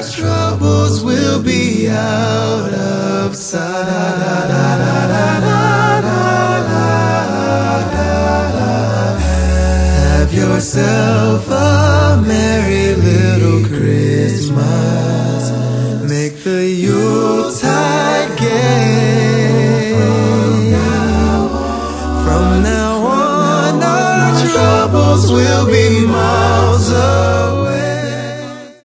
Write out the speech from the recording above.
troubles will be out of sight. Have yourself a merry